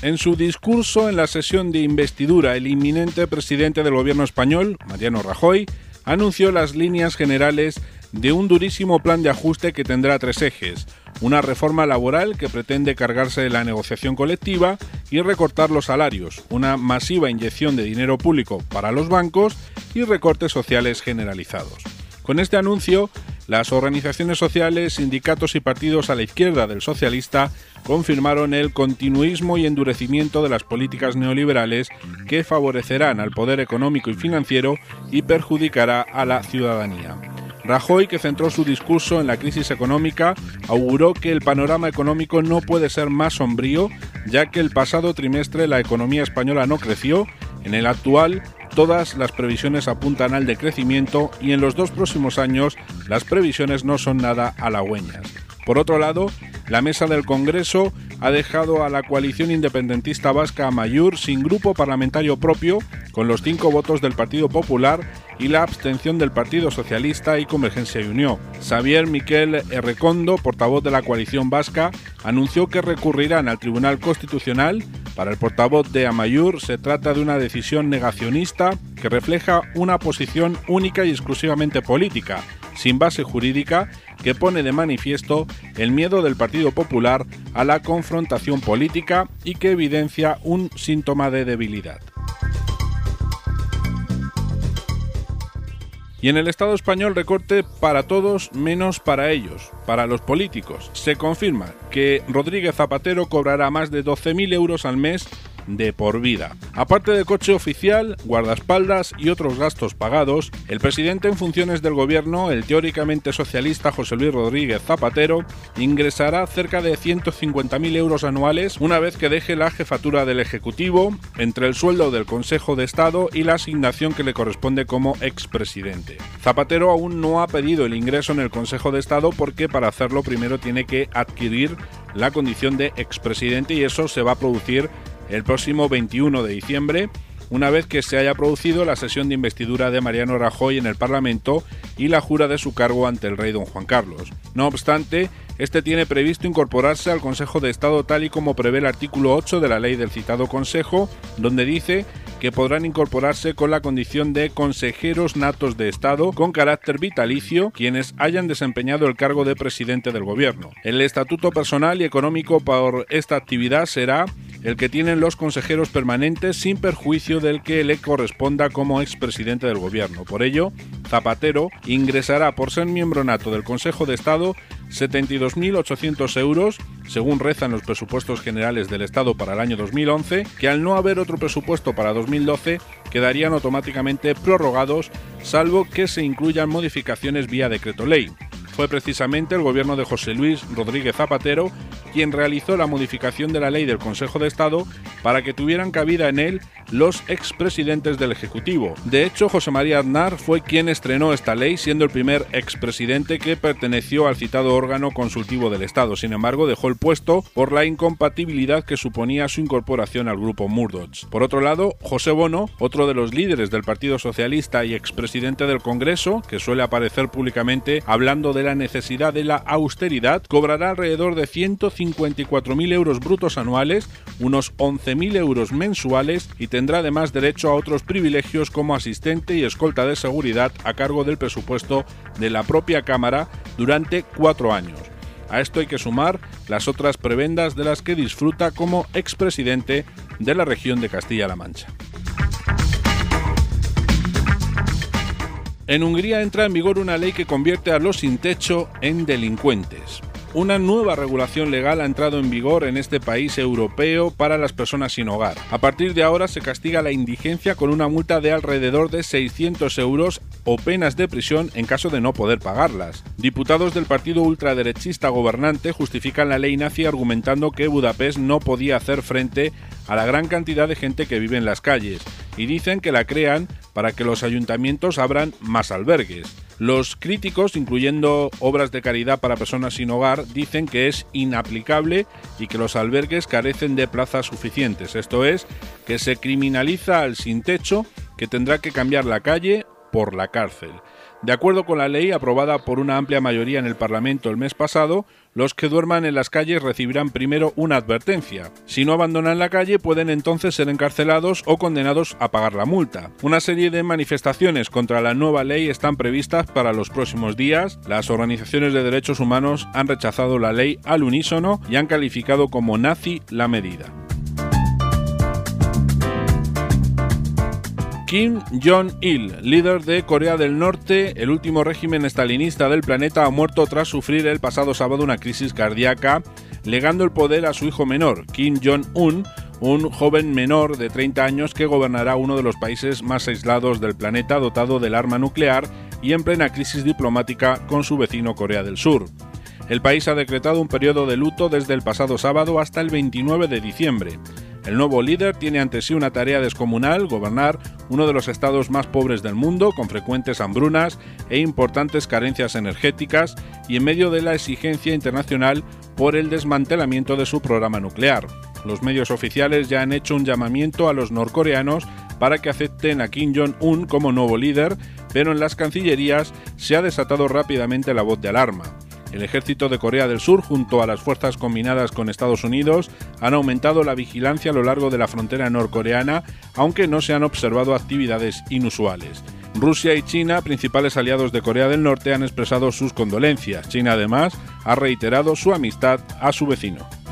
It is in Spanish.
En su discurso en la sesión de investidura, el inminente presidente del gobierno español, Mariano Rajoy, anunció las líneas generales de un durísimo plan de ajuste que tendrá 3 ejes: una reforma laboral que pretende cargarse de la negociación colectiva y recortar los salarios, una masiva inyección de dinero público para los bancos y recortes sociales generalizados. Con este anuncio, las organizaciones sociales, sindicatos y partidos a la izquierda del socialista confirmaron el continuismo y endurecimiento de las políticas neoliberales que favorecerán al poder económico y financiero y perjudicará a la ciudadanía. Rajoy, que centró su discurso en la crisis económica, auguró que el panorama económico no puede ser más sombrío, ya que el pasado trimestre la economía española no creció. En el actual, todas las previsiones apuntan al decrecimiento y en los 2 próximos años las previsiones no son nada halagüeñas. Por otro lado, la mesa del Congreso ha dejado a la coalición independentista vasca Amaiur sin grupo parlamentario propio, con los 5 votos del Partido Popular y la abstención del Partido Socialista y Convergencia y Unió. Xavier Miquel Errekondo, portavoz de la coalición vasca, anunció que recurrirán al Tribunal Constitucional. Para el portavoz de Amaiur, se trata de una decisión negacionista que refleja una posición única y exclusivamente política, sin base jurídica, que pone de manifiesto el miedo del Partido Popular a la confrontación política y que evidencia un síntoma de debilidad. Y en el Estado español, recorte para todos menos para ellos, para los políticos. Se confirma que Rodríguez Zapatero cobrará más de 12.000 euros al mes de por vida. Aparte de coche oficial, guardaespaldas y otros gastos pagados, el presidente en funciones del gobierno, el teóricamente socialista José Luis Rodríguez Zapatero, ingresará cerca de 150.000 euros anuales una vez que deje la jefatura del Ejecutivo, entre el sueldo del Consejo de Estado y la asignación que le corresponde como expresidente. Zapatero aún no ha pedido el ingreso en el Consejo de Estado porque para hacerlo primero tiene que adquirir la condición de expresidente y eso se va a producir el próximo 21 de diciembre, una vez que se haya producido la sesión de investidura de Mariano Rajoy en el Parlamento y la jura de su cargo ante el rey don Juan Carlos. No obstante, este tiene previsto incorporarse al Consejo de Estado tal y como prevé el artículo 8 de la ley del citado Consejo, donde dice que podrán incorporarse con la condición de consejeros natos de Estado con carácter vitalicio quienes hayan desempeñado el cargo de presidente del gobierno. El estatuto personal y económico por esta actividad será el que tienen los consejeros permanentes sin perjuicio del que le corresponda como expresidente del gobierno. Por ello, Zapatero ingresará por ser miembro nato del Consejo de Estado 72.800 euros, según rezan los presupuestos generales del Estado para el año 2011, que al no haber otro presupuesto para 2012 quedarían automáticamente prorrogados, salvo que se incluyan modificaciones vía decreto ley. Fue precisamente el gobierno de José Luis Rodríguez Zapatero quien realizó la modificación de la ley del Consejo de Estado para que tuvieran cabida en él los expresidentes del Ejecutivo. De hecho, José María Aznar fue quien estrenó esta ley, siendo el primer expresidente que perteneció al citado órgano consultivo del Estado. Sin embargo, dejó el puesto por la incompatibilidad que suponía su incorporación al grupo Murdoch. Por otro lado, José Bono, otro de los líderes del Partido Socialista y expresidente del Congreso, que suele aparecer públicamente hablando de la necesidad de la austeridad, cobrará alrededor de 154.000 euros brutos anuales, unos 11.000 euros mensuales, y tendrá además derecho a otros privilegios como asistente y escolta de seguridad a cargo del presupuesto de la propia Cámara durante 4 años. A esto hay que sumar las otras prebendas de las que disfruta como expresidente de la región de Castilla-La Mancha. En Hungría entra en vigor una ley que convierte a los sin techo en delincuentes. Una nueva regulación legal ha entrado en vigor en este país europeo para las personas sin hogar. A partir de ahora se castiga la indigencia con una multa de alrededor de 600 euros o penas de prisión en caso de no poder pagarlas. Diputados del partido ultraderechista gobernante justifican la ley nazi argumentando que Budapest no podía hacer frente a la gran cantidad de gente que vive en las calles y dicen que la crean para que los ayuntamientos abran más albergues. Los críticos, incluyendo obras de caridad para personas sin hogar, dicen que es inaplicable y que los albergues carecen de plazas suficientes. Esto es, que se criminaliza al sin techo, que tendrá que cambiar la calle por la cárcel. De acuerdo con la ley aprobada por una amplia mayoría en el Parlamento el mes pasado, Los que duerman en las calles recibirán primero una advertencia. Si no abandonan la calle, pueden entonces ser encarcelados o condenados a pagar la multa. Una serie de manifestaciones contra la nueva ley están previstas para los próximos días. Las organizaciones de derechos humanos han rechazado la ley al unísono y han calificado como nazi la medida. Kim Jong-il, líder de Corea del Norte, el último régimen estalinista del planeta, ha muerto tras sufrir el pasado sábado una crisis cardíaca, legando el poder a su hijo menor, Kim Jong-un, un joven menor de 30 años que gobernará uno de los países más aislados del planeta, dotado del arma nuclear y en plena crisis diplomática con su vecino Corea del Sur. El país ha decretado un periodo de luto desde el pasado sábado hasta el 29 de diciembre. El nuevo líder tiene ante sí una tarea descomunal: gobernar uno de los estados más pobres del mundo, con frecuentes hambrunas e importantes carencias energéticas, y en medio de la exigencia internacional por el desmantelamiento de su programa nuclear. Los medios oficiales ya han hecho un llamamiento a los norcoreanos para que acepten a Kim Jong-un como nuevo líder, pero en las cancillerías se ha desatado rápidamente la voz de alarma. El ejército de Corea del Sur, junto a las fuerzas combinadas con Estados Unidos, han aumentado la vigilancia a lo largo de la frontera norcoreana, aunque no se han observado actividades inusuales. Rusia y China, principales aliados de Corea del Norte, han expresado sus condolencias. China, además, ha reiterado su amistad a su vecino.